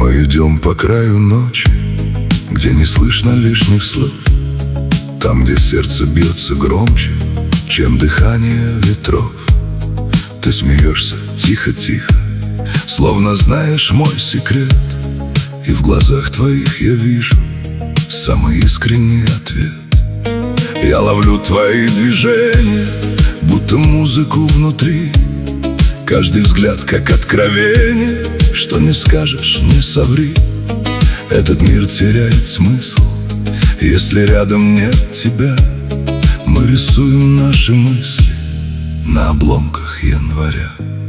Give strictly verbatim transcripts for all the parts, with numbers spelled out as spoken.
Мы идем по краю ночи, где не слышно лишних слов, там, где сердце бьется громче, чем дыхание ветров. Ты смеешься тихо-тихо, словно знаешь мой секрет, и в глазах твоих я вижу самый искренний ответ. Я ловлю твои движения, будто музыку внутри, каждый взгляд как откровение, что не скажешь, не соври. Этот мир теряет смысл, если рядом нет тебя. Мы рисуем наши мысли на обломках января.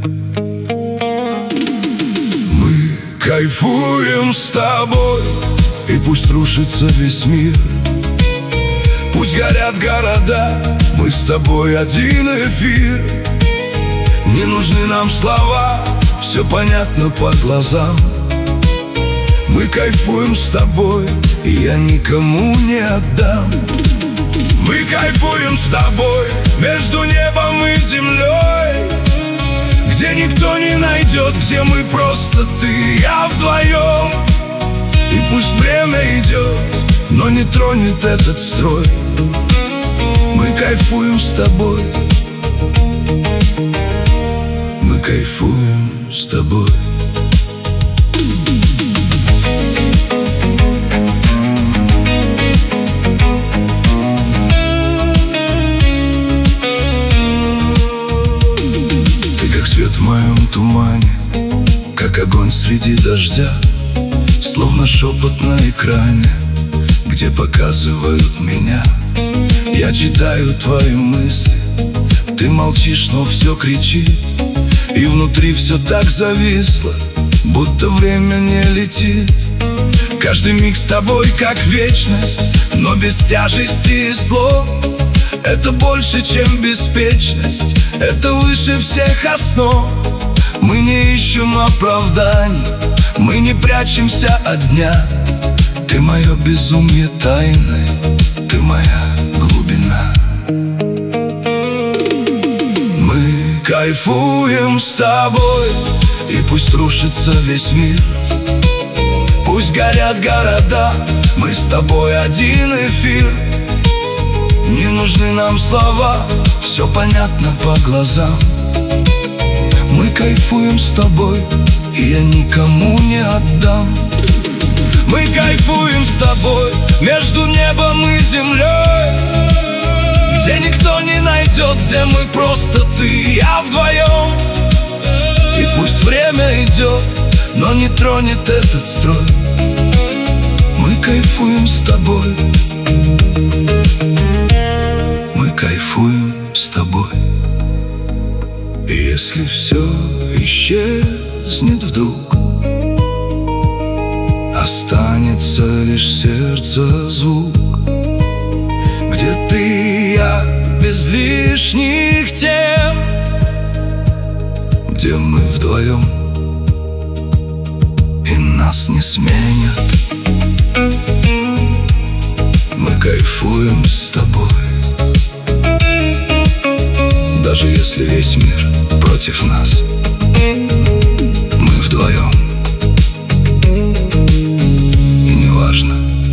Мы кайфуем с тобой, и пусть рушится весь мир, пусть горят города, мы с тобой один эфир. Не нужны нам слова, все понятно по глазам. Мы кайфуем с тобой, и я никому не отдам. Мы кайфуем с тобой между небом и землей, где никто не найдет, где мы просто ты и я вдвоем. И пусть время идет, но не тронет этот строй. Мы кайфуем с тобой, мы кайфуем с тобой. Ты как свет в моем тумане, как огонь среди дождя, словно шепот на экране, где показывают меня. Я читаю твои мысли, ты молчишь, но все кричит, и внутри все так зависло, будто время не летит. Каждый миг с тобой как вечность, но без тяжести и слов. Это больше, чем беспечность, это выше всех основ. Мы не ищем оправданий, мы не прячемся от дня. Ты мое безумие тайное, ты моя глубина. Мы кайфуем с тобой, и пусть рушится весь мир, пусть горят города, мы с тобой один эфир. Не нужны нам слова, все понятно по глазам. Мы кайфуем с тобой, и я никому не отдам. Мы кайфуем с тобой между небом и землей, где никто не найдет, где мы просто ты и я вдвоем. И пусть время идет, но не тронет этот строй. Мы кайфуем с тобой, мы кайфуем с тобой. И если все исчезнет вдруг, останется лишь сердце звук, где ты и я без лишних тем, где мы вдвоем, и нас не сменят. Мы кайфуем с тобой, даже если весь мир против нас, мы вдвоем. И не важно,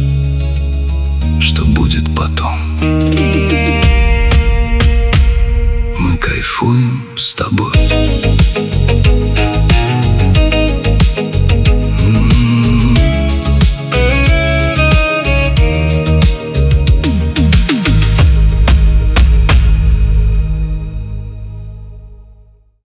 что будет потом. Мы кайфуем с тобой.